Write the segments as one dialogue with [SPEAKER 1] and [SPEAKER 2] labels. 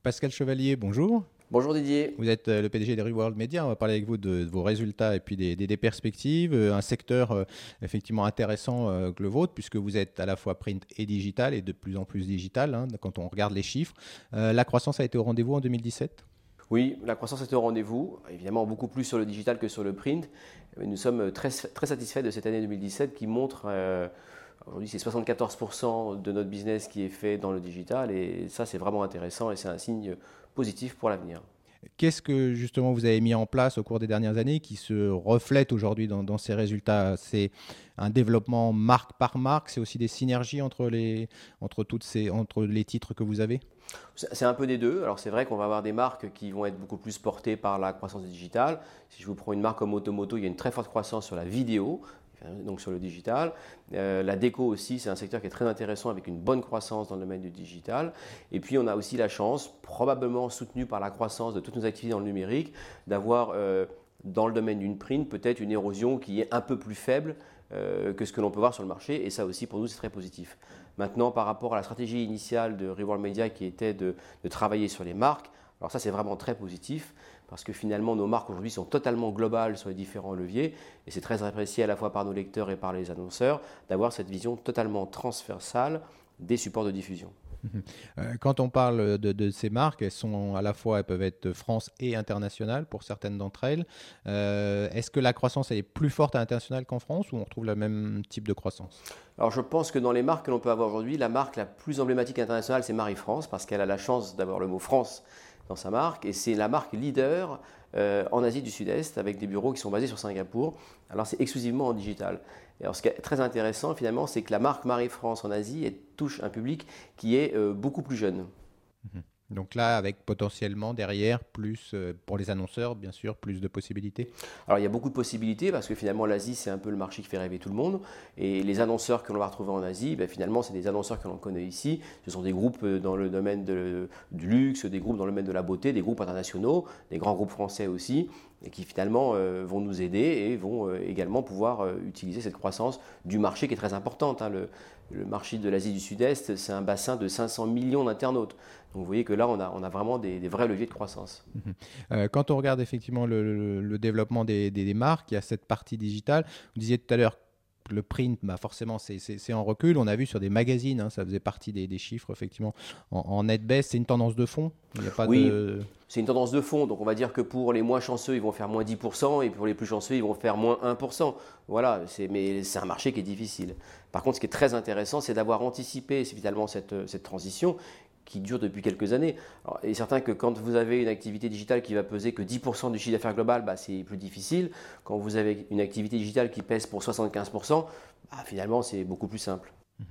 [SPEAKER 1] Pascal Chevalier, bonjour.
[SPEAKER 2] Bonjour Didier.
[SPEAKER 1] Vous êtes le PDG de Reworld Media. On va parler avec vous de vos résultats et puis des perspectives. Un secteur effectivement intéressant que le vôtre, puisque vous êtes à la fois print et digital et de plus en plus digital quand on regarde les chiffres. La croissance a été au rendez-vous en 2017 ?
[SPEAKER 2] Oui, la croissance était au rendez-vous, évidemment beaucoup plus sur le digital que sur le print. Mais nous sommes très satisfaits de cette année 2017 qui montre, aujourd'hui c'est 74% de notre business qui est fait dans le digital et ça c'est vraiment intéressant et c'est un signe positif pour l'avenir.
[SPEAKER 1] Qu'est-ce que justement vous avez mis en place au cours des dernières années qui se reflète aujourd'hui dans ces résultats ? C'est un développement marque par marque, c'est aussi des synergies entre les titres que vous avez ?
[SPEAKER 2] C'est un peu des deux. Alors c'est vrai qu'on va avoir des marques qui vont être beaucoup plus portées par la croissance digitale. Si je vous prends une marque comme Automoto, il y a une très forte croissance sur la vidéo, donc sur le digital. La déco aussi, c'est un secteur qui est très intéressant avec une bonne croissance dans le domaine du digital. Et puis on a aussi la chance, probablement soutenue par la croissance de toutes nos activités dans le numérique, d'avoir dans le domaine d'une print peut-être une érosion qui est un peu plus faible que ce que l'on peut voir sur le marché. Et ça aussi pour nous c'est très positif. Maintenant par rapport à la stratégie initiale de Reworld Media qui était de travailler sur les marques, alors ça c'est vraiment très positif. Parce que finalement, nos marques aujourd'hui sont totalement globales sur les différents leviers et c'est très apprécié à la fois par nos lecteurs et par les annonceurs d'avoir cette vision totalement transversale des supports de diffusion.
[SPEAKER 1] Quand on parle de ces marques, elles peuvent être France et internationales pour certaines d'entre elles. Est-ce que la croissance est plus forte à l'international qu'en France ou on retrouve le même type de croissance ?
[SPEAKER 2] Alors je pense que dans les marques que l'on peut avoir aujourd'hui, la marque la plus emblématique internationale, c'est Marie-France parce qu'elle a la chance d'avoir le mot France dans sa marque et c'est la marque leader en Asie du Sud-Est avec des bureaux qui sont basés sur Singapour. Alors c'est exclusivement en digital. Et alors ce qui est très intéressant finalement, c'est que la marque Marie-France en Asie touche un public qui est beaucoup plus jeune.
[SPEAKER 1] Donc là, avec potentiellement derrière, plus pour les annonceurs, bien sûr, plus de possibilités.
[SPEAKER 2] Alors il y a beaucoup de possibilités parce que finalement l'Asie c'est un peu le marché qui fait rêver tout le monde et les annonceurs que l'on va retrouver en Asie, finalement c'est des annonceurs que l'on connaît ici. Ce sont des groupes dans le domaine du luxe, des groupes dans le domaine de la beauté, des groupes internationaux, des grands groupes français aussi et qui finalement vont nous aider et vont également pouvoir utiliser cette croissance du marché qui est très importante. Le marché de l'Asie du Sud-Est, c'est un bassin de 500 millions d'internautes. Donc vous voyez que là, on a vraiment des vrais leviers de croissance.
[SPEAKER 1] Quand on regarde effectivement le développement des marques, il y a cette partie digitale. Vous disiez tout à l'heure que le print, forcément, c'est en recul. On a vu sur des magazines, ça faisait partie des chiffres, effectivement, en net baisse. C'est une tendance de fond ? Il n'y a pas
[SPEAKER 2] c'est une tendance de fond. Donc on va dire que pour les moins chanceux, ils vont faire moins 10% et pour les plus chanceux, ils vont faire moins 1%. Voilà, mais c'est un marché qui est difficile. Par contre, ce qui est très intéressant, c'est d'avoir anticipé finalement cette transition qui dure depuis quelques années. Alors, il est certain que quand vous avez une activité digitale qui va peser que 10% du chiffre d'affaires global, c'est plus difficile. Quand vous avez une activité digitale qui pèse pour 75%, finalement c'est beaucoup plus simple.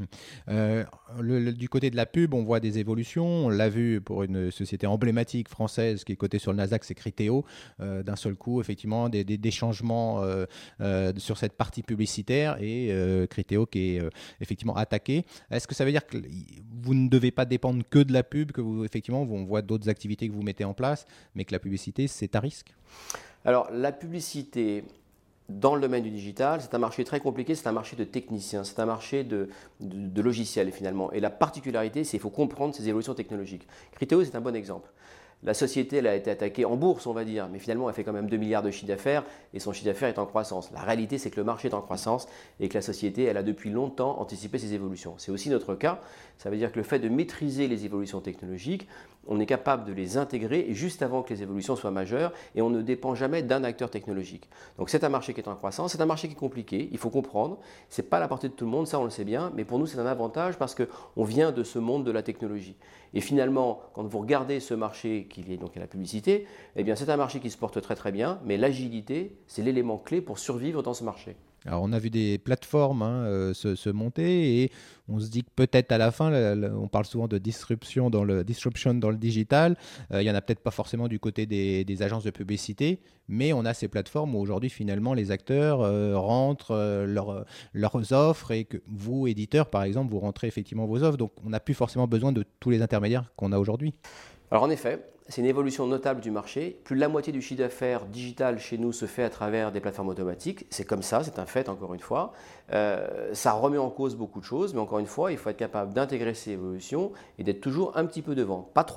[SPEAKER 1] Du côté de la pub, on voit des évolutions. On l'a vu pour une société emblématique française qui est cotée sur le Nasdaq, c'est Criteo. D'un seul coup, effectivement, des changements sur cette partie publicitaire et Criteo qui est effectivement attaqué. Est-ce que ça veut dire que vous ne devez pas dépendre que de la pub, que vous, effectivement, on voit d'autres activités que vous mettez en place, mais que la publicité, c'est à risque ?
[SPEAKER 2] Alors, la publicité dans le domaine du digital, c'est un marché très compliqué, c'est un marché de techniciens, c'est un marché de logiciels finalement. Et la particularité, c'est qu'il faut comprendre ces évolutions technologiques. Criteo, c'est un bon exemple. La société, elle a été attaquée en bourse, on va dire, mais finalement, elle fait quand même 2 milliards de chiffre d'affaires et son chiffre d'affaires est en croissance. La réalité, c'est que le marché est en croissance et que la société, elle a depuis longtemps anticipé ces évolutions. C'est aussi notre cas. Ça veut dire que le fait de maîtriser les évolutions technologiques, on est capable de les intégrer juste avant que les évolutions soient majeures et on ne dépend jamais d'un acteur technologique. Donc c'est un marché qui est en croissance, c'est un marché qui est compliqué, il faut comprendre. Ce n'est pas à la portée de tout le monde, ça on le sait bien, mais pour nous c'est un avantage parce qu'on vient de ce monde de la technologie. Et finalement, quand vous regardez ce marché qui est donc à la publicité, c'est un marché qui se porte très très bien, mais l'agilité, c'est l'élément clé pour survivre dans ce marché.
[SPEAKER 1] Alors, on a vu des plateformes se monter et on se dit que peut-être à la fin, on parle souvent de disruption dans le digital. Il n'y en a peut-être pas forcément du côté des agences de publicité, mais on a ces plateformes où aujourd'hui, finalement, les acteurs rentrent leurs offres et que vous, éditeurs, par exemple, vous rentrez effectivement vos offres. Donc, on n'a plus forcément besoin de tous les intermédiaires qu'on a aujourd'hui.
[SPEAKER 2] Alors en effet, c'est une évolution notable du marché. Plus de la moitié du chiffre d'affaires digital chez nous se fait à travers des plateformes automatiques. C'est comme ça, c'est un fait encore une fois. Ça remet en cause beaucoup de choses, mais encore une fois, il faut être capable d'intégrer ces évolutions et d'être toujours un petit peu devant. Pas trop,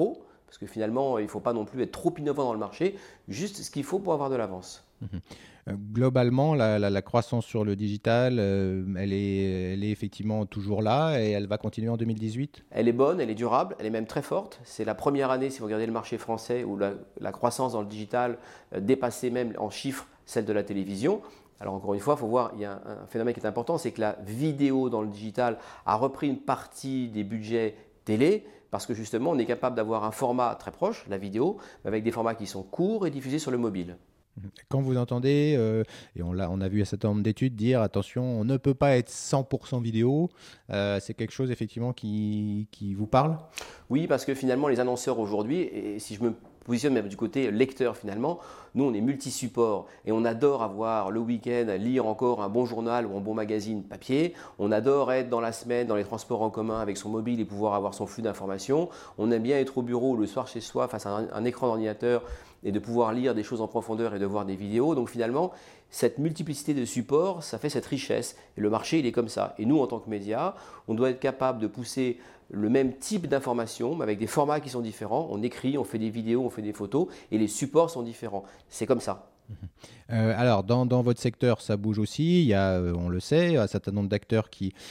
[SPEAKER 2] Parce que finalement, il ne faut pas non plus être trop innovant dans le marché, juste ce qu'il faut pour avoir de l'avance.
[SPEAKER 1] Globalement, la croissance sur le digital, elle est effectivement toujours là et elle va continuer en 2018.
[SPEAKER 2] Elle est bonne, elle est durable, elle est même très forte. C'est la première année, si vous regardez le marché français, où la croissance dans le digital dépassait même en chiffres celle de la télévision. Alors encore une fois, il faut voir, il y a un phénomène qui est important, c'est que la vidéo dans le digital a repris une partie des budgets télé, parce que justement, on est capable d'avoir un format très proche, la vidéo, mais avec des formats qui sont courts et diffusés sur le mobile.
[SPEAKER 1] Quand vous entendez, et on a vu un certain nombre d'études dire attention, on ne peut pas être 100% vidéo, c'est quelque chose effectivement qui vous parle?
[SPEAKER 2] Oui, parce que finalement, les annonceurs aujourd'hui, et si je me positionne même du côté lecteur finalement, nous on est multi-support et on adore avoir le week-end, lire encore un bon journal ou un bon magazine papier. On adore être dans la semaine dans les transports en commun avec son mobile et pouvoir avoir son flux d'informations. On aime bien être au bureau le soir chez soi face à un écran d'ordinateur et de pouvoir lire des choses en profondeur et de voir des vidéos. Donc finalement, cette multiplicité de supports, ça fait cette richesse. Et le marché, il est comme ça. Et nous, en tant que médias, on doit être capable de pousser le même type d'information, mais avec des formats qui sont différents. On écrit, on fait des vidéos, on fait des photos, et les supports sont différents. C'est comme ça.
[SPEAKER 1] Alors, dans votre secteur, ça bouge aussi. Il y a, on le sait, un certain nombre d'acteurs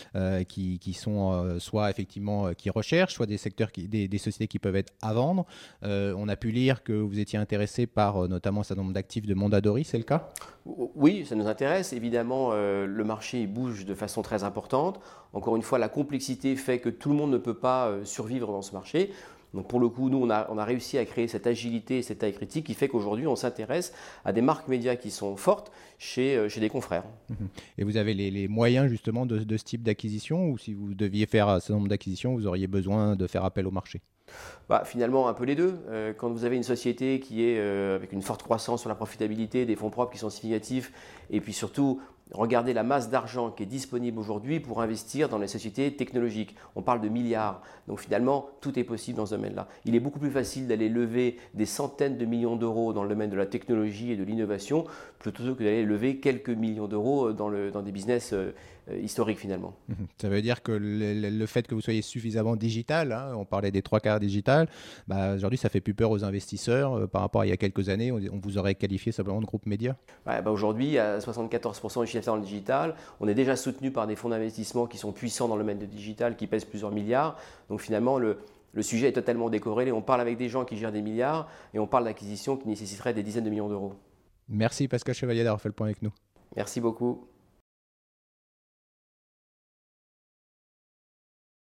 [SPEAKER 1] qui sont soit effectivement qui recherchent, soit des secteurs, des sociétés qui peuvent être à vendre. On a pu lire que vous étiez intéressé par notamment un certain nombre d'actifs de Mondadori, c'est le cas?
[SPEAKER 2] Oui, ça nous intéresse. Évidemment, le marché il bouge de façon très importante. Encore une fois, la complexité fait que tout le monde ne peut pas survivre dans ce marché. Donc pour le coup, nous, on a réussi à créer cette agilité et cette taille critique qui fait qu'aujourd'hui, on s'intéresse à des marques médias qui sont fortes chez des confrères.
[SPEAKER 1] Et vous avez les moyens justement de ce type d'acquisition, ou si vous deviez faire un certain nombre d'acquisitions, vous auriez besoin de faire appel au marché?
[SPEAKER 2] Finalement, un peu les deux. Quand vous avez une société qui est avec une forte croissance sur la profitabilité, des fonds propres qui sont significatifs, et puis surtout, regardez la masse d'argent qui est disponible aujourd'hui pour investir dans les sociétés technologiques. On parle de milliards. Donc finalement, tout est possible dans ce domaine-là. Il est beaucoup plus facile d'aller lever des centaines de millions d'euros dans le domaine de la technologie et de l'innovation plutôt que d'aller lever quelques millions d'euros dans des business historiques finalement.
[SPEAKER 1] Ça veut dire que le fait que vous soyez suffisamment digital, hein, on parlait des trois quarts digital, aujourd'hui ça fait plus peur aux investisseurs par rapport à il y a quelques années, on vous aurait qualifié simplement de groupe média?
[SPEAKER 2] Aujourd'hui, à 74% du chiffre d'affaires dans le digital, on est déjà soutenu par des fonds d'investissement qui sont puissants dans le domaine du digital, qui pèsent plusieurs milliards. Donc finalement, le sujet est totalement décorrélé. On parle avec des gens qui gèrent des milliards et on parle d'acquisitions qui nécessiteraient des dizaines de millions d'euros.
[SPEAKER 1] Merci Pascal Chevalier d'avoir fait le point avec nous.
[SPEAKER 2] Merci beaucoup.